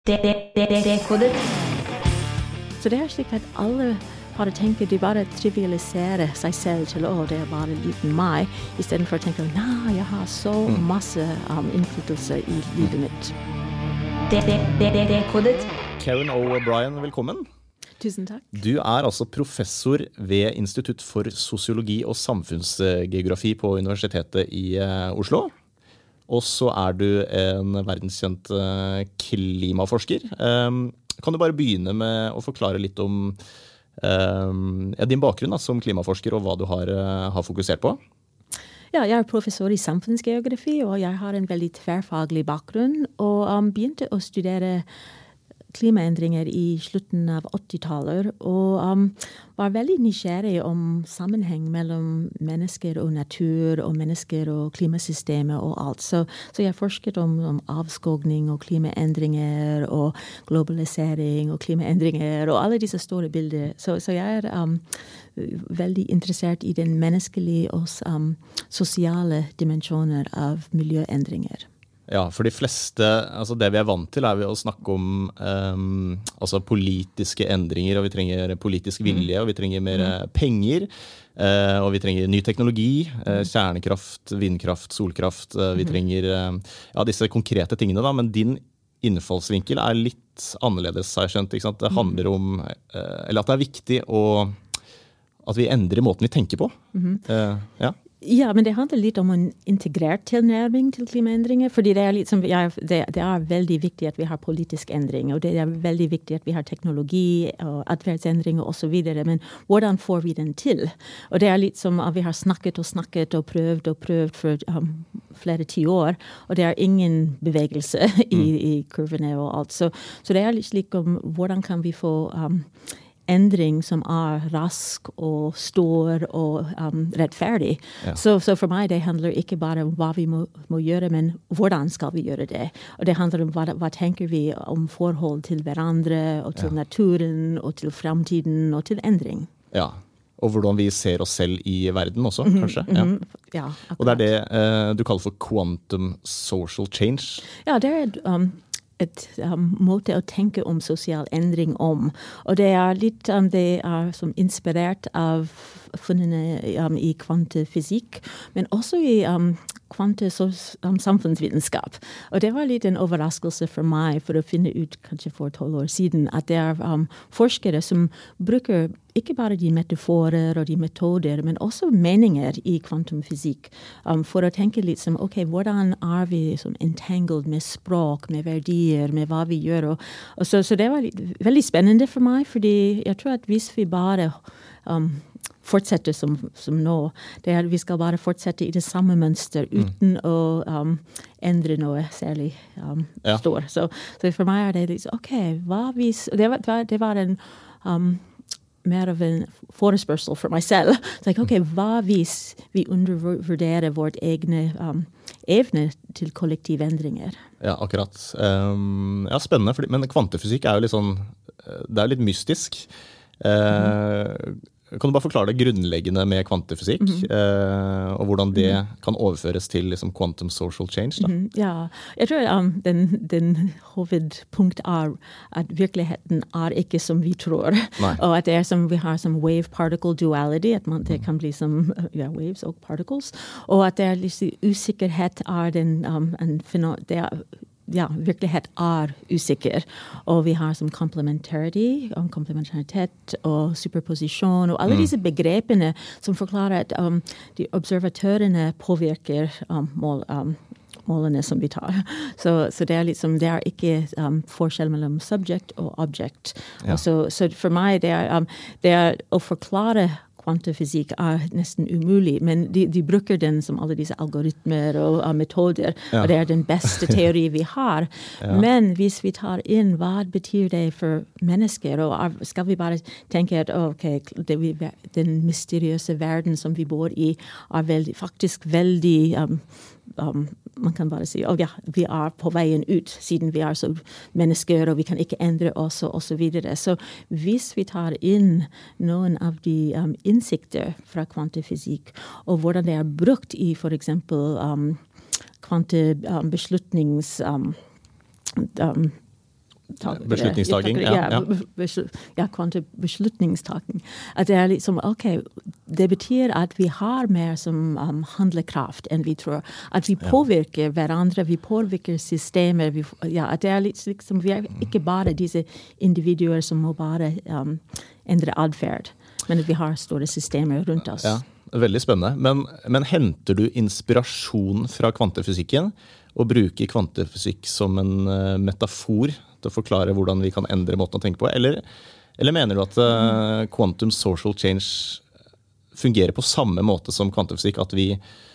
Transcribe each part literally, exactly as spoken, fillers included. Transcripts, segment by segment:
Dekodet. Så det er slik at alle bare tenker de bare trivialiserer seg selv til å, det er bare liten meg, I stedet for å tenke, nei, jeg har så masse um, innflytelse I livet mitt. Dekodet. Karen O'Brien, velkommen. Tusen takk. Du er altså professor ved Institutt for sosiologi og samfunnsgeografi på Universitetet I uh, Oslo. Og så er du en verdenskjent uh, klimaforsker. Um, kan du bare begynne med å forklare litt om um, ja, din bakgrunn da, som klimaforsker og hva du har, uh, har fokusert på? Ja, jeg er professor I samfunnsgeografi, og jeg har en veldig tverrfaglig bakgrunn, og um, begynte å studere klimaendringer I slutten av åttitallet, og um, var veldig nysgjerrig om sammenheng mellom mennesker og natur, og mennesker og klimasystemet og alt. Så, så jeg forsket om, om avskogning og klimaendringer, og globalisering og klimaendringer, og alle disse store bilder. Så, så jeg er um, veldig interessert I den menneskelige og um, sosiale dimensjoner av miljøendringer. Ja, for de fleste, altså det vi er vant til er vi å snakke om um, altså politiske endringer, og vi trenger politisk vilje, og vi trenger mer mm. penger, uh, og vi trenger ny teknologi, uh, kjernekraft, vindkraft, solkraft, uh, vi trenger uh, ja, disse konkrete tingene da, men din innfallsvinkel er litt annerledes, har jeg skjønt, ikke sant? Det handler om, uh, eller at det er viktig å, at vi endrer måten vi tenker på. Mm. Uh, ja. Ja, men det handler litt om en integrert tilnærming til klimaendringer, fordi det er, litt som, ja, det, det er veldig viktig at vi har politisk endring, og det er veldig viktig at vi har teknologi og atferdsendringer og så videre, men hvordan får vi den til? Og det er litt som at vi har snakket og snakket og prøvd og prøvd for um, flere ti år, og det er ingen bevegelse I, mm. I kurvene og alt. Så, så det er litt slik om hvordan kan vi få um, endring som er rask og stor og um, rettferdig. Ja. Så, så for meg det handler ikke bare om hva vi må, må gjøre, men hvordan skal vi gjøre det? Og det handler om hva, hva tenker vi om forhold til hverandre, og til ja. Naturen, og til fremtiden, og til endring. Ja, og hvordan vi ser oss selv I verden også, mm-hmm, kanskje. Ja. Mm-hmm, ja, og det er det uh, du kaller for quantum social change. Ja, det er um, et um, måte å tenke om sosial endring om. Og det er litt um, det er som inspirert av funnene um, I kvantefysikk, men også I um, kvantesamfunnsvitenskap. Og det var litt en overraskelse for meg for å finne ut, kanskje for tolv år siden, at det er um, forskere som bruker ikke bare de metaforer og de metoder, men også meninger I kvantumfysikk, um, for å tenke litt som, ok, hvordan er vi som entangled med språk, med verdier, med hva vi gjør. Og, og så, så det var litt, veldig spennende for meg, fordi jeg tror at hvis vi bare um, fortsetter som, som nå, det er, vi skal bare fortsette I det samme mønster, uten mm. å um, endre noe særlig um, ja. Stor. Så, så for meg er det litt, ok, hva hvis, det var, det var en um, mer av en forespørsel for meg selv. Så jeg, ok, hva hvis vi undervurderer vårt egne um, evne til kollektive endringer? Ja, akkurat. Um, ja, spennende, fordi, men kvantefysikk er jo litt sånn, det er litt mystisk. Uh, mm. Kan du bare forklare det grunnleggende med kvantefysikk, mm-hmm. uh, og hvordan det mm-hmm. kan overføres til liksom, quantum social change? Da? Mm-hmm. Ja, jeg tror um, den, den hovedpunkt er at virkeligheten er ikke som vi tror. Nei. Og at det er som vi har som wave-particle duality, at man, det kan bli som ja, waves og particles, og at det er liksom usikkerhet er den, um, en, det er ja, virkelighet er usikker, og vi har som complementarity, og komplementaritet og superposisjon, og alle mm. disse begrepene som forklarer at um, de observatørene påvirker um, mål, um, målene som vi tar. Så, så det er liksom, det er ikke um, forskjell mellom subject og object. Ja. Og så, så for meg, det er, um, det er å forklare kvantefysikk er nesten umulig, men de, de bruker den som alle disse algoritmer og uh, metoder, ja. Og det er den beste teori vi har. Ja. Men hvis vi tar inn, hva betyr det for mennesker? Og er, skal vi bare tenke at ok, det, den mysteriøse verden som vi bor I er veldig, faktisk veldig um, um, man kan bare si, oh ja, vi er på veien ut, siden vi er så mennesker, og vi kan ikke endre oss, og så videre. Så hvis vi tar inn noen av de um, innsikter fra kvantefysikk, og hvordan det er brukt I for eksempel um, kvantebeslutnings um, um, beslutningstaking. Ja, ja. Ja, ja kvantebeslutningstaking. At det er liksom, ok, det betyr at vi har mer som um, handlekraft enn vi tror. At vi påvirker ja. hverandre, vi påvirker systemer. Vi, ja, at det er liksom, vi er ikke bare disse individuer som må bare um, endre adferd, men at vi har store systemer rundt oss. Ja, veldig spennende. Men, men henter du inspirasjon fra kvantefysikken og bruker kvantefysikk som en uh, metafor til å forklare hvordan vi kan endre måten å tenke på? Eller, eller mener du at uh, quantum social change fungerer på samme måte som kvantefysikk, at vi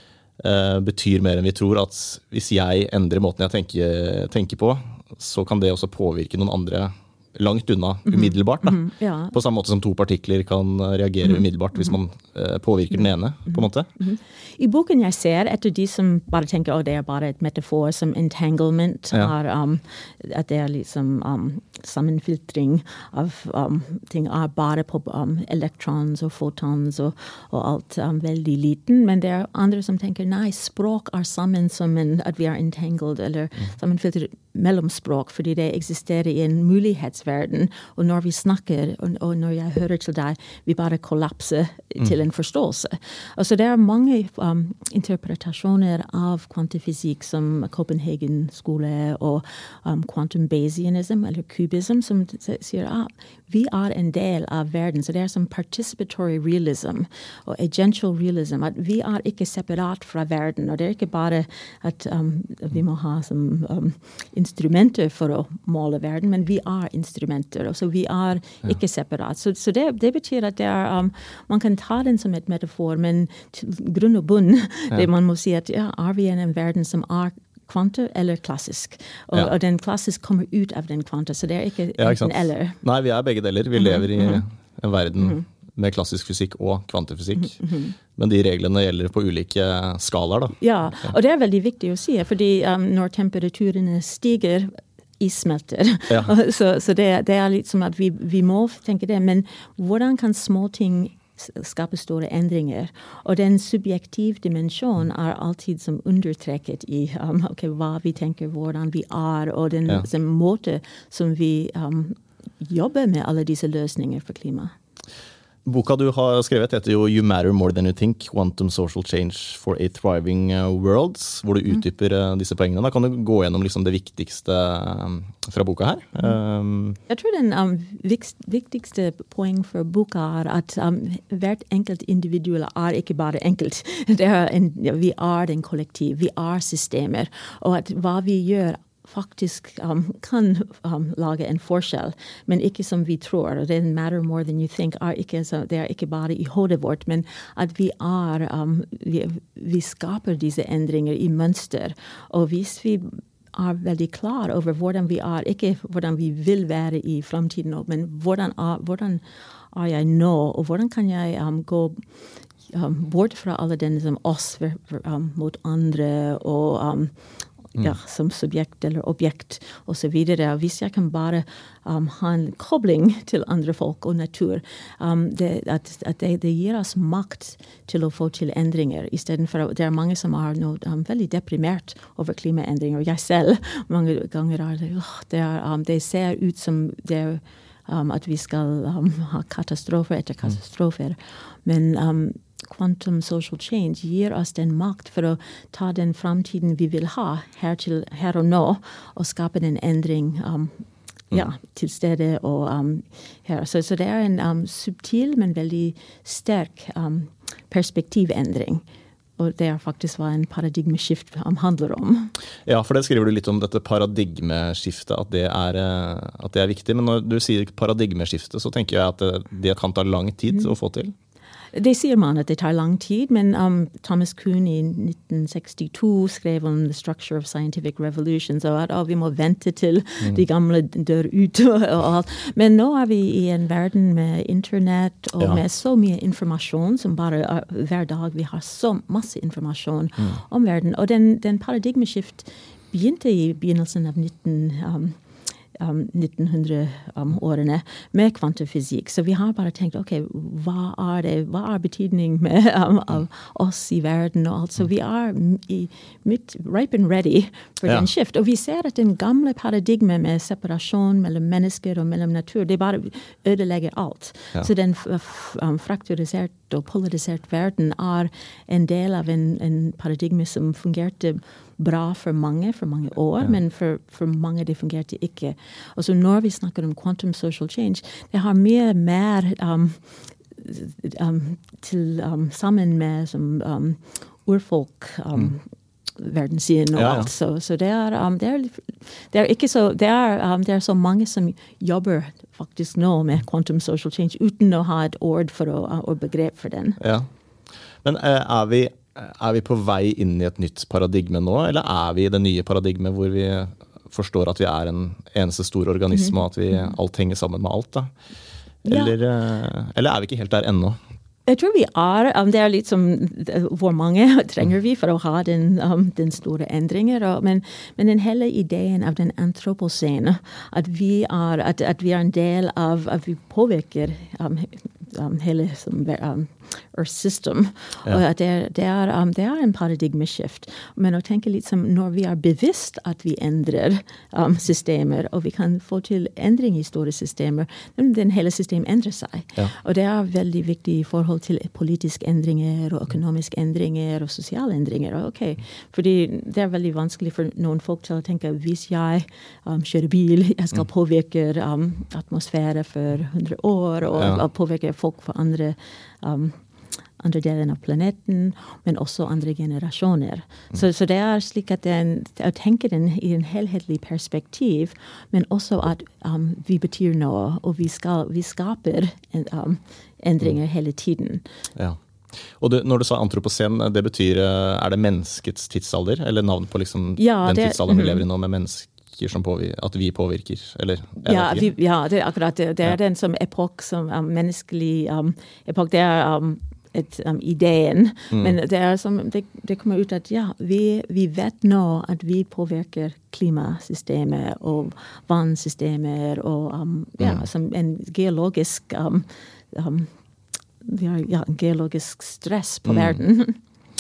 uh, betyr mer enn vi tror, at hvis jeg endrer måten jeg tenker, tenker på, så kan det også påvirke noen andre langt unna umiddelbart, da. Mm-hmm, ja. På samme måte som to partikler kan reagere mm-hmm. umiddelbart hvis man uh, påvirker den ene, på en måte. Mm-hmm. I boken jeg ser, etter de som bare tenker, å, det er bare et metafor som entanglement, ja. er, um, at det er liksom um, sammenfiltring av um, ting, er bare på um, elektrons og photons og, og alt um, veldig liten, men det er andre som tenker, nei, språk er sammen som en, at vi er entangled, eller mm. sammenfiltret mellom språk, fordi det eksisterer i en mulighetsverden, og når vi snakker, og, og når jeg hører til deg, vi bare kollapser mm. til en forståelse. Og så det er mange um, interpretasjoner av kvantefysikk som Copenhagen skole og um, quantum Bayesianism, eller kubism, som sier at ah, vi er en del av verden, så det er som participatory realism og agential realism, at vi er ikke separat fra verden, og det er ikke bare at um, vi må ha som um, instrumenter for å måle verden, men vi er instrumenter, og så vi er ikke separat. Så, så det, det betyr at det er, um, man kan ta den som et metafor, men til grunn og bunn, ja. det man må si at ja, er vi i en verden som er kvante eller klassisk. Og, ja. og den klassisk kommer ut av den kvante, så det er ikke ja, enten eller. Nei, vi er begge deler. Vi lever i mm-hmm. en verden mm-hmm. med klassisk fysikk og kvantefysikk. Mm-hmm. Men de reglene gjelder på ulike skalaer, da. Ja, og det er veldig viktig å si, fordi um, når temperaturene stiger, is smelter. Ja. så så det, det er litt som at vi, vi må tenke det, men hvordan kan små ting skape store endringer? Og den subjektiv dimensjon er alltid som undertrekket i um, okay, hva vi tenker, hvordan vi er, og den ja. som måte som vi um, jobber med alle disse løsninger for klima. Boka du har skrevet heter jo You Matter More Than You Think, Quantum Social Change for a Thriving World, hvor du utdyper mm. disse poengene. Da kan du gå gjennom liksom det viktigste fra boka her. Um, Jeg tror den um, viktigste poeng for boka er at um, hvert enkelt individuelle er ikke bare enkelt. Det er en, ja, vi er den kollektiv, vi er systemer, og at hva vi gjør faktisk um, kan um, lage en forskjell, men ikke som vi tror. Og det matter more than you think. Er ikke, så, det er ikke bare i hodet vårt, men at vi er, um, vi, vi skaper disse endringer i mønster. Og hvis vi er veldig klar over hvordan vi er, ikke hvordan vi vil være i fremtiden, men hvordan er, hvordan er jeg nå, og hvordan kan jeg um, gå um, bort fra alle denne som oss um, mot andre, og um, ja, som subjekt eller objekt og så videre. Hvis jeg kan bare um, ha en kobling til andre folk og natur, um, det, at, at det, det gir oss makt til å få til endringer, i stedet for det er mange som er nå, um, veldig deprimert over klimaendringer. Jeg selv, mange ganger er det, oh, det, er, um, det ser ut som det er um, at vi skal um, ha katastrofer etter katastrofer. Men um, Quantum Social Change gir oss den makt for å ta den framtiden vi vil ha her, til, her og nå, og skape en endring um, ja, til stedet og um, her. Så, så det er en um, subtil, men veldig sterk um, perspektivendring. Og det er faktisk hva en paradigmeskift um, handler om. Ja, for det skriver du litt om dette paradigmeskiftet, at det er, at det er viktig. Men når du sier paradigmeskiftet, så tenker jeg at det, det kan ta lang tid mm. å få til. Det sier man at det tar lang tid, men um, Thomas Kuhn i nitten sekstito skrev om The Structure of Scientific Revolution, så at oh, vi må vente til mm. de gamle dør ut og alt. Men nå er vi i en verden med internett og ja. med så mye informasjon, som bare uh, hver dag vi har så masse informasjon mm. om verden. Og den, den paradigmeskift begynte i begynnelsen av nitten... Um, um, nittenhundre-årene med kvantumfysikk. Så vi har bare tenkt, ok, hva er det, hva er betydning med, um, av oss i verden og alt. Så vi er i, midt, ripe and ready for ja. den skift. Og vi ser at den gamle paradigmet med separasjon mellom mennesker og mellom natur, det bare ødelegger alt. Ja. Så den um, frakturisert og polarisert verden er en del av en, en paradigme som fungerte bra for mange, for mange år, ja. men for, for mange det fungerte ikke. Og så når vi snakker om quantum social change, det har mye mer um, um, til um, sammen med som um, urfolk um, mm. verdenssyn og ja, ja. alt. Så, så det, er, um, det, er, det er ikke så, det er, um, det er så mange som jobber faktisk nå med quantum social change uten å ha et ord for å, og begrep for den. Ja. Men er vi Er vi på vei inn i et nytt paradigme nå, eller er vi i det nye paradigmet hvor vi forstår at vi er en eneste stor organisme, og at vi alt henger sammen med alt da? Eller, ja. eller er vi ikke helt der ennå? Jeg tror vi er, um, det er litt som hvor mange trenger vi for å ha den, um, den store endringer, og, men, men den hele ideen av den antropocene, at vi er, at, at vi er en del av, at vi påvirker um, um, hele som, um, Earth system, ja. og at det er, det, er, um, det er en paradigmeskift. Men å tenke litt som når vi er bevisst at vi endrer um, systemer, og vi kan få til endring i store systemer, den, den hele system endrer seg. Ja. Og det er veldig viktig i forhold til politiske endringer, og økonomiske endringer, og sosiale endringer. Og okay, fordi det er veldig vanskelig for noen folk til å tenke, hvis jeg um, kjører bil, jeg skal påvirke um, atmosfære for hundre år, og, ja. og påvirke folk for andre um, andre delen av planeten, men også andre generasjoner. Mm. Så, så det er slik at den, å tenke den i en helhetlig perspektiv, men også at um, vi betyr noe, og vi, skal, vi skaper en, um, endringer hele tiden. Ja. Og du, når du sa antropocen, det betyr, er det menneskets tidsalder, eller navn på liksom ja, den det, tidsalderen vi lever i nå med mennesker? Som påvirker, at vi påvirker, eller? Ja, vi, ja, det er akkurat det. Det er ja. den som epok, som um, menneskelig um, epok, det er um, et, um, ideen, mm. men det er som, det, det kommer ut at ja, vi, vi vet nå at vi påvirker klimasystemet og vannsystemer og um, ja, mm. som en geologisk um, um, vi har ja, geologisk stress på mm. verden.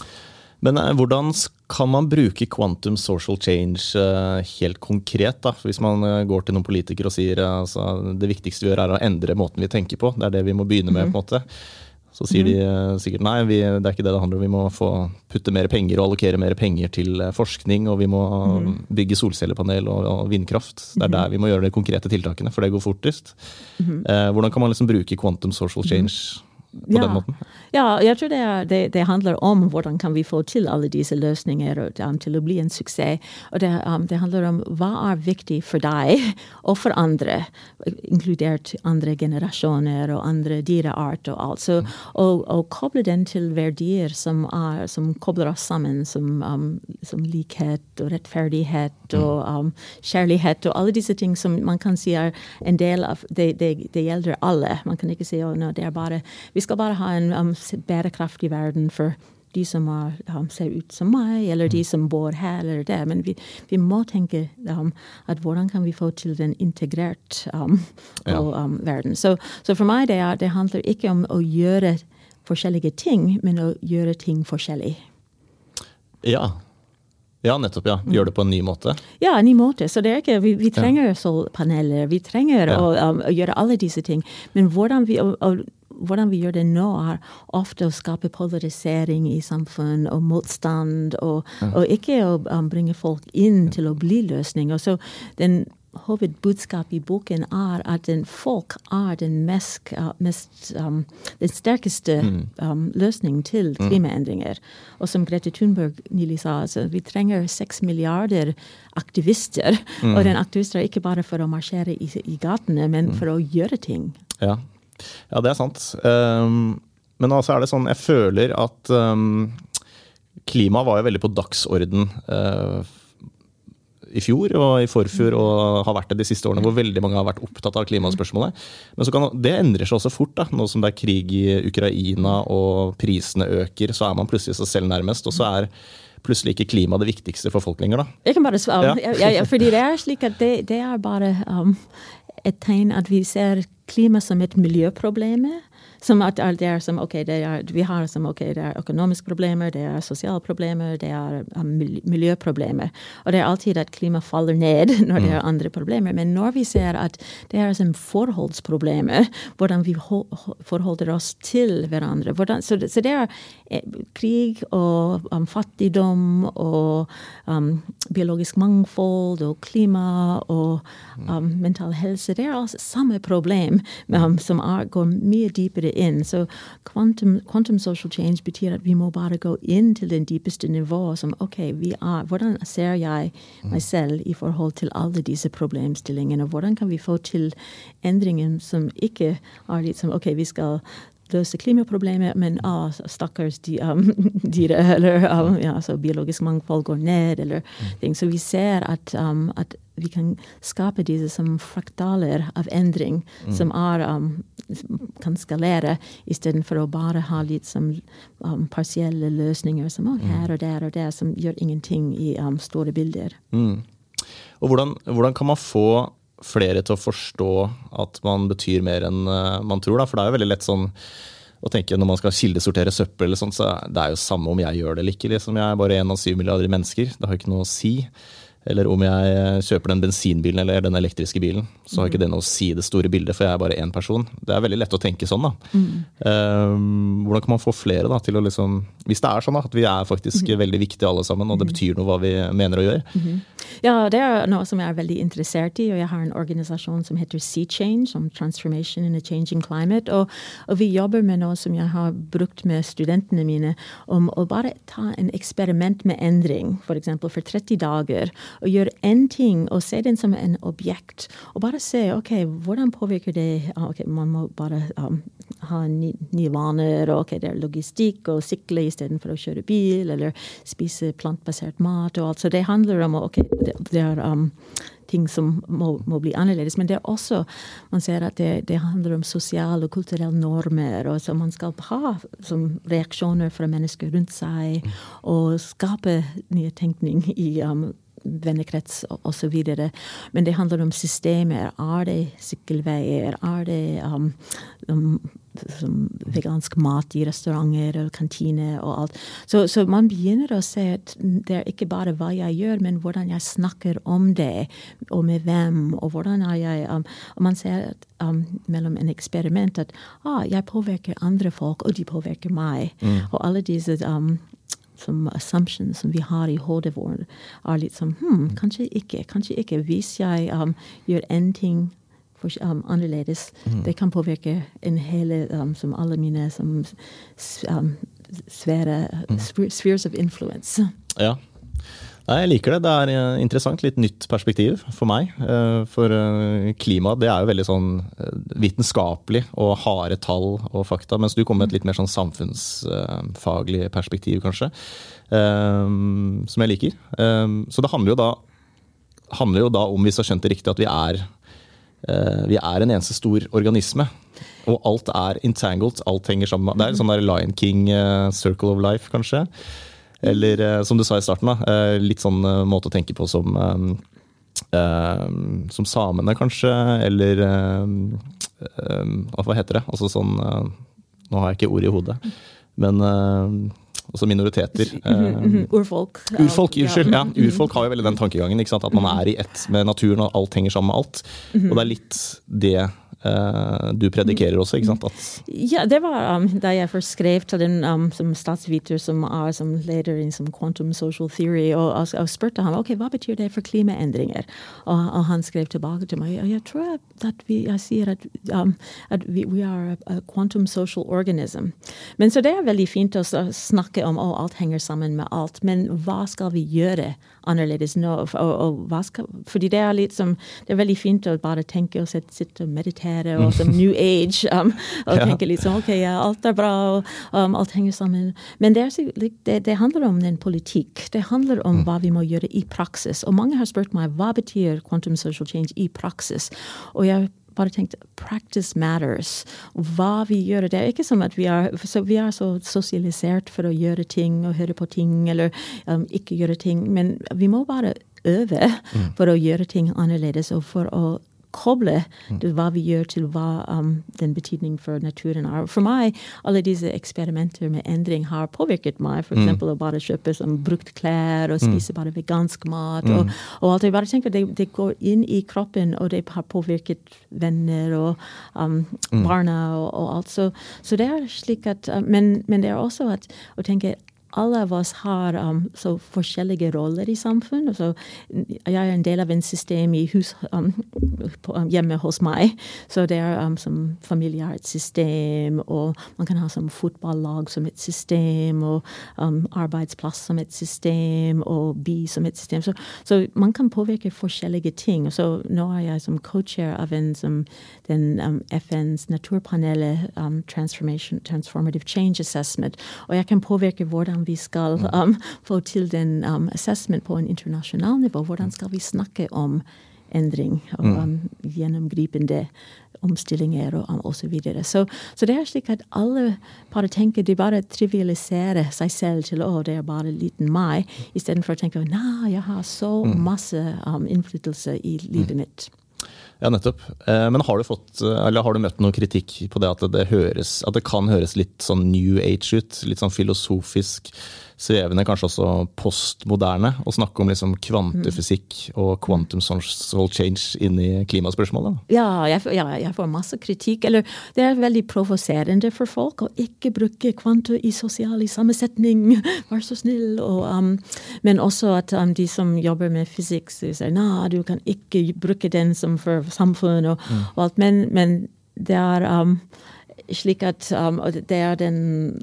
Men eh, hvordan kan man bruke quantum social change eh, helt konkret da? Hvis man eh, går til noen politikere og sier eh, altså, det viktigste vi gjør er å endre måten vi tenker på, det er det vi må begynne med mm. på en måte. Så sier mm. de eh, sikkert nei, vi, det er ikke det det handler om, vi må få putte mer penger og allokere mer penger til eh, forskning, og vi må mm. bygge solcellepanel og, og vindkraft. Det er mm. der vi må gjøre de konkrete tiltakene, for det går fortest. Mm. Eh, hvordan kan man liksom bruke quantum social change mm. på ja. den måten? Ja, jeg tror det, er, det, det handler om hvordan kan vi få til alle disse løsninger um, til å bli en suksess. Og det, um, det handler om hva er viktig for deg og for andre, inkludert andre generasjoner og andre dyreart og alt. Så, og, og koble den til verdier som, er, som kobler oss sammen, som, um, som likhet og rettferdighet og um, kjærlighet og alle disse ting som man kan si er en del av, det, det, det gjelder alle. Man kan ikke si, oh, no, det er bare, vi skal bare ha en um, bærekraftig verden for de som er, um, ser ut som meg, eller de som bor her eller der. Men vi, vi må tenke um, at hvordan kan vi få til den integrert um, ja. på um, verden. Så, så for meg det, er, det handler ikke om å gjøre forskjellige ting, men å gjøre ting forskjellig. Ja. Ja, nettopp, ja. Gjør det på en ny måte. Ja, en ny måte. Så det er ikke, vi, vi trenger ja. solpaneler, vi trenger ja. å, um, å gjøre alle disse ting. Men hvordan vi, og, og, hvordan vi gjør det nå er ofte å skape polarisering i samfunn og motstand, og, ja. og ikke å um, bringe folk inn ja. til å bli løsninger. Så den hovedbudskap i boken er at den folk er den mest, uh, mest um, den sterkeste mm. um, løsning til klimaendringer. Mm. Og som Greta Thunberg nylig sa, altså, vi trenger seks milliarder aktivister, mm. og den aktivister er ikke bare for å marsjere i, i gatene, men mm. for å gjøre ting. Ja. Ja, det er sant. Um, men altså er det sånn, jeg føler at um, klima var jo veldig på dagsorden uh, i fjor og i forfjor, og har vært det de siste årene, hvor veldig mange har vært opptatt av klimaspørsmålet. Men så kan, det endrer seg også fort, da. Nå som det er krig i Ukraina, og prisene øker, så er man plutselig så selv nærmest, og så er plutselig ikke klima det viktigste for folk lenger da. Jeg kan bare svare, um, ja. ja, ja, fordi det er slik at det, det er bare um, et tegn at vi ser klima som et miljøproblem, som at det er som, ok, det er, vi har som, ok, det er økonomiske problemer, det er sosiale problemer, det er um, miljøproblemer. Og det er alltid at klima faller ned når det er andre problemer. Men når vi ser at det er som forholdsproblemer, hvordan vi forholder oss til hverandre. Hvordan, så, så det er eh, krig og um, fattigdom og um, biologisk mangfold og klima og um, mental helse. Det er altså samme problem um, som er, går mye dypere inn. Så quantum, quantum social change betyr at vi må bare gå inn til den dypeste nivået som, ok, vi er, hvordan ser jeg meg selv i forhold til alle disse problemstillingene, og hvordan kan vi få til endringen som ikke er litt som, ok, vi skal løse klimaproblemet, men ah, stakkars de, um, dyre, eller um, ja, så biologisk mangfold går ned, eller mm. ting. Så vi ser at, um, at vi kan skape disse som fraktaler av endring, mm. som er, um, kan skalere, i stedet for å bare ha litt som um, partielle løsninger, som oh, her og der og der, som gjør ingenting i um, store bilder. Mm. Og hvordan, hvordan kan man få flere til å forstå at man betyr mer enn uh, man tror da, for det er jo veldig lett sånn å tenke når man skal kildesortere søppel eller sånt, så det er jo samme om jeg gjør det eller ikke, liksom. Jeg er bare en av syv milliarder mennesker, det har ikke noe å si. Eller om jeg kjøper den bensinbilen eller den elektriske bilen, så har ikke det noe å si det store bildet, for jeg er bare en person. Det er veldig lett å tenke sånn da. Mm. Um, hvordan kan man få flere da, til å liksom, hvis det er sånn da, at vi er faktisk mm. veldig viktige alle sammen, og det betyr noe hva vi mener å gjøre? Mm. Ja, det er noe som jeg er veldig interessert i, og jeg har en organisasjon som heter Sea Change, som Transformation in a Changing Climate, og, og vi jobber med noe som jeg har brukt med studentene mine, om å bare ta en eksperiment med endring, for eksempel for tretti dager, og gjøre en ting, og se den som en objekt, og bare se, ok, hvordan påvirker det, ok, man må bare um, ha nye vaner, og ok, det er logistikk, og sykle i stedet for å kjøre bil, eller spise plantbasert mat, og alt, så det handler om, ok, det, det er um, ting som må, må bli annerledes, men det er også, man ser at det, det handler om sosiale og kulturelle normer, og så man skal ha som reaksjoner fra mennesker rundt seg, og skape nye tenkning i um, vennekrets og så videre. Men det handler om systemer. Er det sykkelveier? Er det um, um, vegansk mat i restauranter eller kantiner og alt? Så, så man begynner å se at det er ikke bare hva jeg gjør, men hvordan jeg snakker om det, og med hvem, og hvordan er jeg... Um, og man ser at, um, mellom en eksperiment at ah, jeg påvirker andre folk, og de påvirker meg. Mm. Og alle disse... Um, som assumptions som vi har i hodet vår, er litt som, hmm, kanskje ikke, kanskje ikke. Hvis jeg um, gjør en ting for, um, annerledes, mm. det kan påvirke en hele, um, som alle mine som um, sfære, mm. spheres of influence. Ja. Nei, jeg liker det. Det er interessant, litt nytt perspektiv for meg. For klima, det er jo veldig sånn vitenskapelig og harde tall og fakta, mens du kommer med et litt mer sånn samfunnsfaglig perspektiv, kanskje, som jeg liker. Så det handler jo da, handler jo da om, hvis jeg har skjønt det riktig, at vi er, vi er en eneste stor organisme, og alt er entangled, alt henger sammen. Det er en sånn der Lion King Circle of Life, kanskje. Eller som du sa i starten da, litt sånn måte å tenke på som, uh, som samene kanskje, eller uh, uh, hva heter det? Altså sånn, uh, nå har jeg ikke ord i hodet, men uh, også minoriteter. Uh, urfolk. Urfolk, unnskyld, ja. Urfolk har jo veldig den tankegangen, ikke sant? At man er i ett med naturen, og alt henger sammen med alt. Og det er litt det Uh, du predikerer også, ikke sant? At... Ja, det var um, da jeg først skrev til den um, som statsviter som er som leder i som quantum social theory, og, og, og spurte ham, ok, hva betyr det for klimaendringer? Og, og han skrev tilbake til meg, og jeg tror at vi, jeg sier at, um, at vi, vi er a quantum social organism. Men så det er veldig fint å snakke om, å, alt henger sammen med alt, men hva skal vi gjøre annerledes nå? Og, og, hva skal, fordi det er litt som, det er veldig fint å bare tenke og sitte, sitte og meditere, og som New Age, um, og ja. Tenke litt sånn, ok, ja, alt er bra, og um, alt henger sammen. Men det, er, det, det handler om en politikk. Det handler om mm. hva vi må gjøre i praksis. Og mange har spurt meg, hva betyr quantum social change i praksis? Og jeg bare tenkt, practice matters. Hva vi gjør, det er ikke som at vi er, så vi er så sosialisert for å gjøre ting, og høre på ting, eller um, ikke gjøre ting, men vi må bare øve mm. for å gjøre ting annerledes, og for å koble til hva vi gjør til hva um, den betydning for naturen er. For meg, alle disse eksperimenter med endring har påvirket meg, for eksempel mm. å bare kjøpe som brukt klær og spise mm. bare vegansk mat, mm. og, og alt. Jeg bare tenker det, det går inn i kroppen, og det har påvirket venner og um, mm. barna og, og alt. Så, så det er slik at, uh, men, men det er også at, å tenke, alle av oss har um, så forskjellige roller i samfunn. Så jeg er en del av en system i hus, um, på, um, hjemme hos meg. Så det er um, som familie har et system, og man kan ha som fotballag som et system, og um, arbeidsplass som et system, og by som et system. Så, så man kan påvirke forskjellige ting. Så nå er jeg som coacher av en som den um, F N's naturpanelet um, Transformation, Transformative Change Assessment, og jeg kan påvirke hvordan vi skal um, få til den um, assessment på en internasjonal nivå. Hvordan skal vi snakke om endring og um, gjennomgripende omstillinger og, um, og så videre. Så, så det er slik at alle bare tenker, de bare trivialiserer seg selv til, å, det er bare liten meg, i stedet for å tenke, nei, jeg har så masse um, innflytelse i livet mitt. Ja, nettopp. Men har du fått, eller har du møtt noe kritikk på det at det høres, at det kan høres litt sånn new age ut, litt sånn filosofisk, svevende, kanskje også postmoderne, å snakke om liksom kvantefysikk og quantum social change inn i klimaspørsmålet? Ja, jeg, ja, jeg får masse kritikk, eller det er veldig provoserende for folk å ikke bruke kvantum i sosial i sammensetning, vær så snill, og, um, men også at um, de som jobber med fysikk sier, nei, du kan ikke bruke den som for samfunn og, mm. og alt, men, men det er um, slik at um, det er den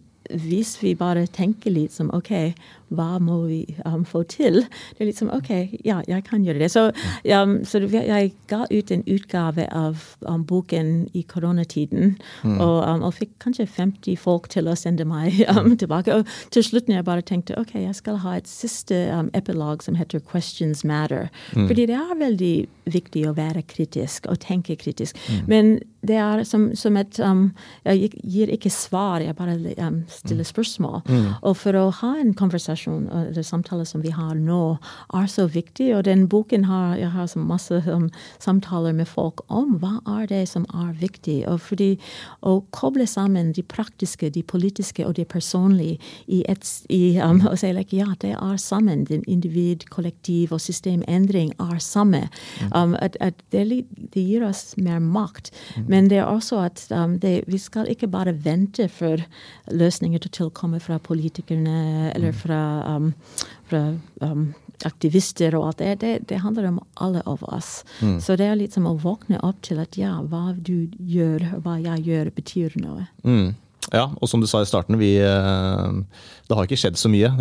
hvis vi bare tenker litt som, ok, hva må vi um, få til? Det er litt som, ok, ja, jeg kan gjøre det. Så, um, så jeg ga ut en utgave av um, boken i koronatiden, mm. og, um, og fikk kanskje femti folk til å sende meg um, tilbake. Og til slutt når jeg bare tenkte, ok, jeg skal ha et siste um, epilog som heter Questions Matter. Mm. Fordi det er veldig viktig å være kritisk og tenke kritisk. Mm. Men det er som, som et, um, jeg gir ikke svar, jeg bare um, stiller spørsmål. Mm. Og for å ha en konversasjon, eller samtale som vi har nå, er så viktig, og den boken har, jeg har så masse um, samtaler med folk om hva er det som er viktig, og fordi å koble sammen de praktiske, de politiske og de personlige i et, i, um, og si like, ja, det er sammen, den individ, kollektiv og systemendring er sammen. Um, at, at det, det gir oss mer makt, men det er også at um, det, vi skal ikke bare vente for løsninger til å komme fra politikerne, eller fra Um, fra um, aktivister og alt det. det, det handler om alle av oss. Mm. Så det er litt som å våkne opp til at ja, hva du gjør, hva jeg gjør, betyr noe. Mm. Ja, og som du sa i starten, vi, det har ikke skjedd så mye.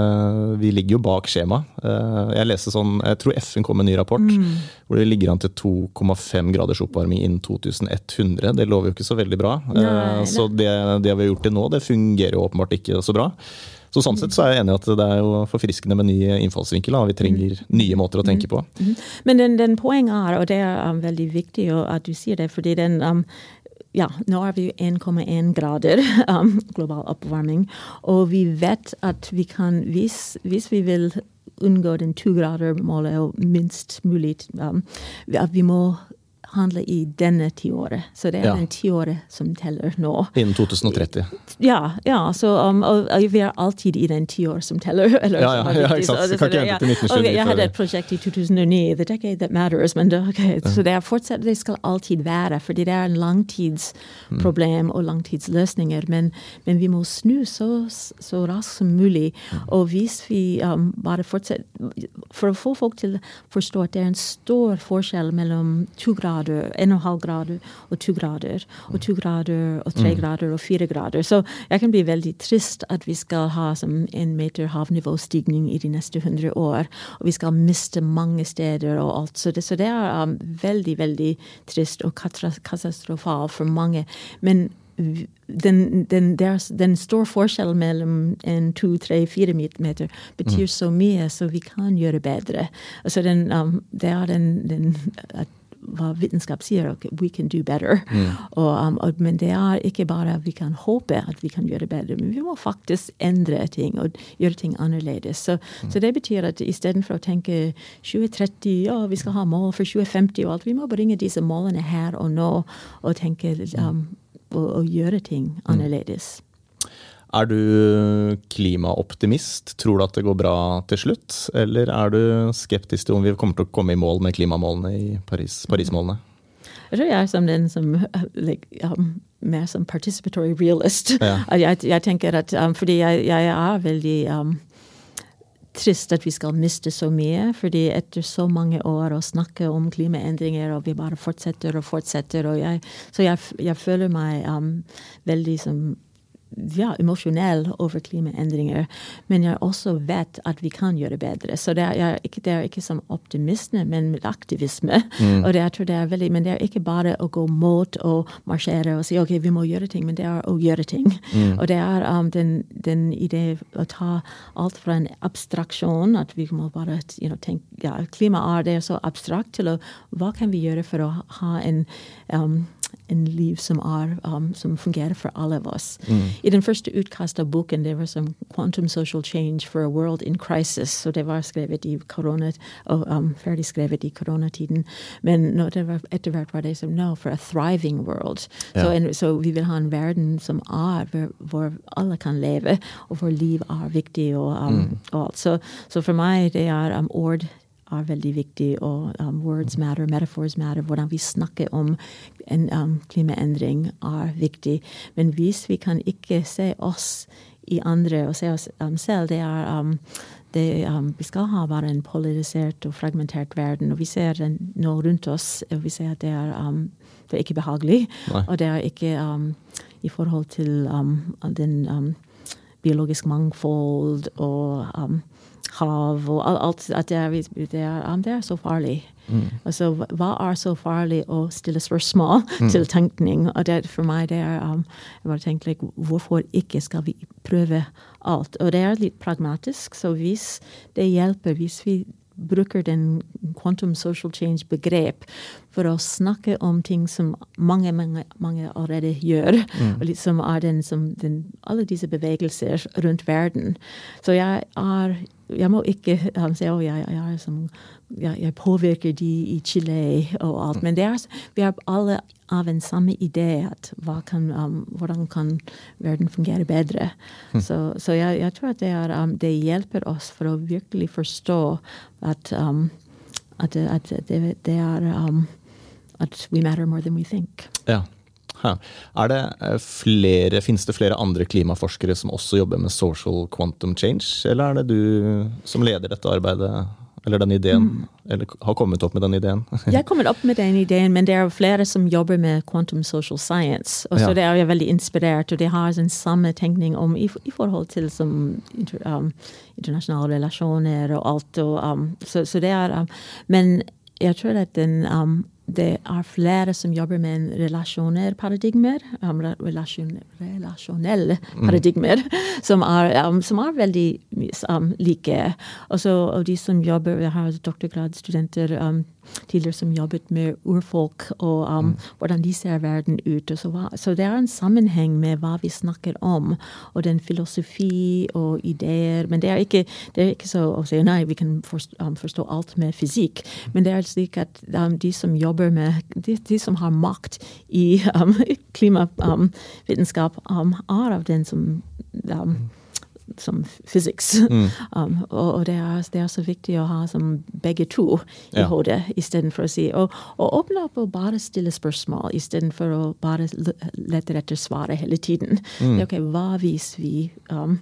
Vi ligger jo bak skjema. Jeg leste sånn, jeg tror F N kom med en ny rapport, mm. hvor det ligger an til to komma fem graders oppvarming innen to tusen ett hundre. Det lover jo ikke så veldig bra. Nei, så det, det vi har gjort til nå, det fungerer jo åpenbart ikke så bra. Så sånn sett så er jeg enig at det er jo forfriskende med ny innfallsvinkel, og vi trenger nye måter å tenke på. Mm. Men den, den poenget er, og det er um, veldig viktig at du sier det, fordi den, um, ja, nå er vi jo en komma en grader um, global oppvarming, og vi vet at vi kan, hvis, hvis vi vil unngå den to grader målet og minst mulig, um, at vi må handle i denne tiåret. Så det er ja. den tiåret som teller nå. Innen to tusen og tretti. Ja, ja så um, og, og vi er alltid i den tiår som teller. Eller, ja, ja, ja, ikke sant. Så kan ikke hente til nitten tjueni. Okay, jeg hadde et prosjekt i to tusen og ni, The Decade That Matters, men det, okay. ja. så det er fortsatt, det skal alltid være, fordi det er en langtidsproblem mm. og langtidsløsninger, men, men vi må snu så, så raskt som mulig, mm. og hvis vi um, bare fortsetter, for å få folk til å forstå at det er en stor forskjell mellom to grader en og halv grader og to grader, og to grader og tre grader og fire grader. Så jeg kan bli veldig trist at vi skal ha som en meter havnivåstigning i de neste hundre år, og vi skal miste mange steder og alt. Så det, så det er um, veldig, veldig trist og katastrofal for mange. Men den, den, der, den store forskjellen mellom en, to, tre, fire meter betyr mm. så mye, så vi kan gjøre bedre. Altså den, um, det er den, den at hva vitenskap sier, okay, we can do better. Mm. Og, um, og, men det er ikke bare at vi kan håpe at vi kan gjøre bedre, men vi må faktisk endre ting og gjøre ting annerledes. Så, mm. så det betyr at i stedet for å tenke tjue tretti, ja, vi skal ha mål for tjue femti og alt, vi må bringe disse målene her og nå og tenke um, og, og gjøre ting annerledes. Er du klimaoptimist? Tror du at det går bra til slutt? Eller er du skeptisk til om vi kommer til å komme i mål med klimamålene i Paris, Paris-målene? Jeg tror jeg er som den som, like, um, mer som participatory realist. Ja. Jeg, jeg tenker at, um, fordi jeg, jeg er veldig um, trist at vi skal miste så mye, fordi etter så mange år å snakke om klimaendringer, og vi bare fortsetter og fortsetter, og jeg, så jeg, jeg føler meg um, veldig som ja, emosjonell over klimaendringer, men jeg også vet at vi kan gjøre bedre. Så det er, jeg, ikke, det er ikke som optimisme, men med aktivisme. Mm. Og det, jeg tror det er veldig, men det er ikke bare å gå mot og marsjere og si, ok, vi må gjøre ting, men det er å gjøre ting. Mm. Og det er um, den, den idé å ta alt fra en abstraksjon, at vi må bare you know, tenke, ja, klima er det så abstrakt til å, hva kan vi gjøre for å ha en um, en liv som, er, um, som fungerer for alle av oss. Mm. I den første utkast av boken, det var som Quantum Social Change for a World in Crisis, og det var skrevet i korona, og um, ferdig skrevet i koronatiden. Men no, det var, etter hvert var det som, no, for a thriving world. Ja. Så, en, så vi vil ha en verden som er, hvor, hvor alle kan leve, og hvor liv er viktig, og, um, mm. og alt. Så, så for meg, det er um, ord, er veldig viktig, og um, words matter, metaphors matter, hvordan vi snakker om en um, klimaendring er viktig. Men hvis vi kan ikke se oss i andre og se oss um, selv, det er, um, det, um, vi skal ha bare en polarisert og fragmentert verden, og vi ser den nå rundt oss, og vi ser at det er, um, det er ikke behagelig, Nei. Og det er ikke um, i forhold til um, den um, biologisk mangfold og um, hav og alt, at det er, det er, det er så farlig. Mm. Altså, hva er så farlig å stille spørsmål mm. til tenkning? Og det, for meg, det er, um, jeg bare tenker, like, hvorfor ikke skal vi prøve alt? Og det er litt pragmatisk, så hvis det hjelper, hvis vi bruker den quantum social change begrep for å snakke om ting som mange, mange, mange allerede gjør, mm. og liksom er den som den, alle disse bevegelser rundt verden. Så jeg er, jeg må ikke um, si, å, jeg, jeg, er som, jeg, jeg påvirker de i Chile og alt, mm. men det er, vi er alle av en samme idé at hva kan, um, hvordan kan verden fungere bedre. Mm. Så, så jeg, jeg tror at det, er, um, det hjelper oss for å virkelig forstå at, um, at, at det, det er um, at we matter more than we think. Ja. Ja. Er det flere, finnes det flere andre klimaforskere som også jobber med social quantum change, eller er det du som leder dette arbeidet, eller den ideen, mm. eller har kommet opp med den ideen? Jeg har kommet opp med den ideen, men det er flere som jobber med quantum social science, og så ja. Det er jeg veldig inspirert, og det har en samme tenkning om i, i forhold til som inter, um, internasjonale relasjoner og alt, og, um, så, så det er, um, men jeg tror at den um, det er flere som jobber med en relasjonelle paradigmer, um, relasjon, relasjonelle paradigmer, mm. som, er, um, som er veldig um, like. Og så og de som jobber, jeg har doktorgradsstudenter um, tidligere som jobbet med urfolk, og um, mm. hvordan de ser verden ut. Og så, så det er en sammenheng med hva vi snakker om, og den filosofi og ideer, men det er ikke, det er ikke så å si, nei, vi kan forstå, um, forstå alt med fysikk, men det er slik at um, de som jobber med, de, de som har makt i um, klimavitenskap, um, er av den som um, som physics. Mm. Um, og, og det, er, det er så viktig å ha som begge to i ja. Hodet, i stedet for å si, og, og åpne opp og bare stille spørsmål, i stedet for å bare lete etter svaret hele tiden. Mm. Det er ok, hva hvis vi um,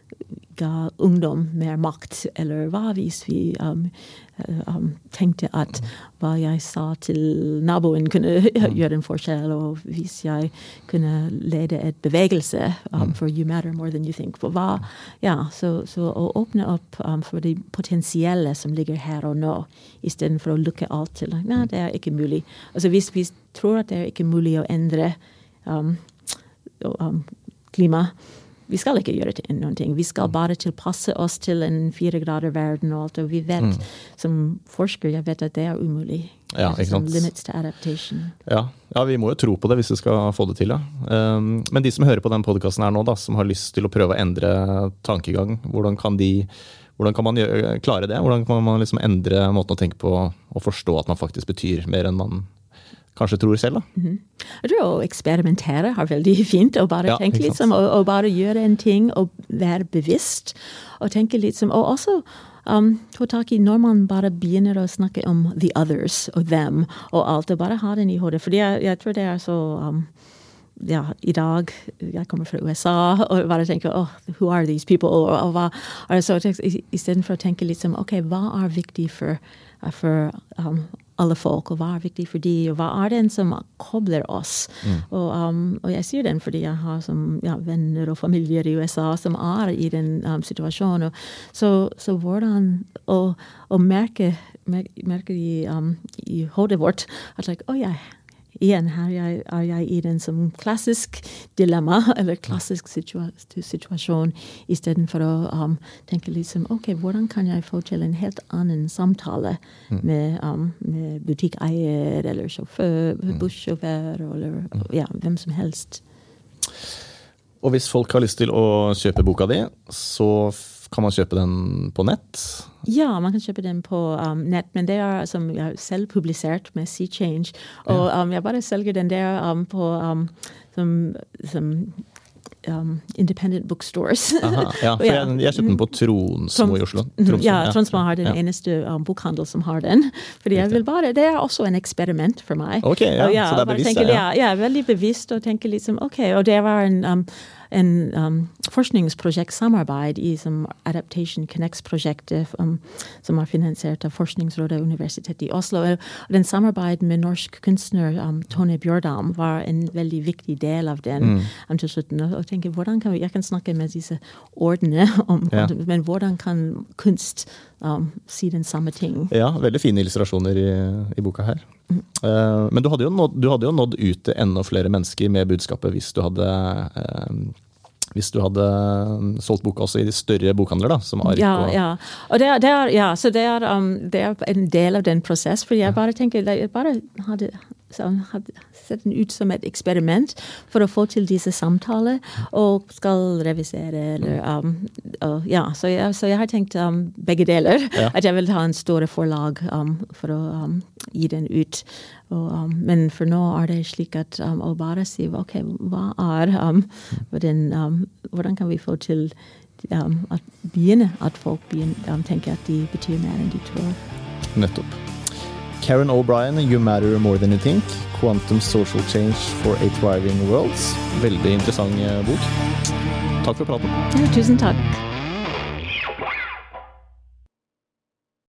ga ungdom mer makt, eller hva hvis vi um, um, tenkte at hva jeg sa til naboen kunne gjøre en forskjell, og hvis jeg kunne lede et bevegelse um, for you matter more than you think. For hva, ja, så, så å åpne opp um, for det potensielle som ligger her og nå, i stedet for å lukke alt til, nei, det er ikke mulig. Altså hvis vi tror at det er ikke mulig å endre um, um, klima, vi skal ikke gjøre noen ting. Vi skal bare tilpasse oss til en fire grader verden og alt, og vi vet, mm. som forsker, jeg vet at det er umulig. Ja, ikke sant? Limits to adaptation. Ja. ja, vi må jo tro på det hvis vi skal få det til, ja. Um, men de som hører på den podcasten her nå, da, som har lyst til å prøve å endre tankegang, hvordan kan de Hvordan kan man gjøre, klare det? Hvordan kan man liksom endre måten å tenke på og forstå at man faktisk betyr mer enn man kanskje tror selv? Da? Mm-hmm. Jeg tror å eksperimentere er veldig fint, og bare ja, tenke litt som, og, og bare gjøre en ting, og være bevisst, og tenke litt som, og også um, få tak i når man bare begynner å snakke om the others, og them, og alt, og bare ha den i hodet, fordi jeg, jeg tror det er så... Um, ja, i dag, jeg kommer fra U S A, og bare tenker, oh, who are these people? Og, og hva, og så, i, i stedet for å tenke litt som, ok, hva er viktig for, for um, alle folk, og hva er viktig for de, og hva er den som kobler oss? Mm. Og, um, og jeg sier den fordi jeg har som, ja, venner og familier i U S A som er i den um, situasjonen. Så, så hvordan å, å merke, merke, merke i, um, i hodet vårt at like, oh, ja, igjen her jeg, er jeg i den som klassisk dilemma, eller klassisk situa situasjon, i stedet for å um, tenke liksom, ok, hvordan kan jeg få til en helt annen samtale mm. med, um, med butikkeier, eller sjåfør, bussjåfør, eller ja, hvem som helst. Og hvis folk har lyst til å kjøpe boka di, så kan man kjøpe den på nett? Ja, man kan kjøpe den på um, nett, men det er som jeg har selv publisert med Sea Change, og ja. um, jeg bare selger den der um, på um, som, som um, independent bookstores. Aha, ja, for jeg, jeg kjøpte den på Tronsmo i Oslo. Tromsø, ja, Tronsmo har den ja. eneste um, bokhandel som har den, fordi jeg vil bare, det er også en eksperiment for meg. Ok, ja, ja så det er bevisst. Tenker, ja. Ja, ja, veldig bevisst, og tenke litt som, ok, og det var en... Um, en um, forskningsprojekt-samarbeid i som Adaptation Connects-prosjektet um, som er finansiert av Forskningsrådet og Universitetet i Oslo. Og den samarbeid med norsk kunstner um, Tone Bjørdam var en veldig viktig del av den. Mm. Um, til slutten, og tenke, hvordan kan vi, jeg kan snakke med disse ordene om, ja. men hvordan kan kunst um, si den samme ting? Ja, veldig fine illustrasjoner i, i boka her. Mm. Uh, men du hadde, jo nådd, du hadde jo nådd ut til enda flere mennesker med budskapet hvis du hadde uh, hvis du hadde solgt boka også i de større bokhandler da, som Arik ja, og... Ja, og det er, det er, ja, så det er, um, det er en del av den prosess, for jeg bare tenker, jeg bare hadde, så, hadde sett den ut som et eksperiment for å få til disse samtaler, og skal revisere, eller, um, og, ja, så jeg, så jeg har tenkt um, begge deler, ja. At jeg vil ha en større forlag um, for å um, gi den ut. Og, um, men for nå er det slik at um, å bare si, ok, hva er, um, hvordan, um, hvordan kan vi få til um, at begynne, at folk begynner, um, tenker at de betyr mer enn de tror. Nettopp. Karen O'Brien, You Matter More Than You Think, Quantum Social Change for a Thriving World. Veldig interessant bok. Takk for praten. Ja, tusen takk.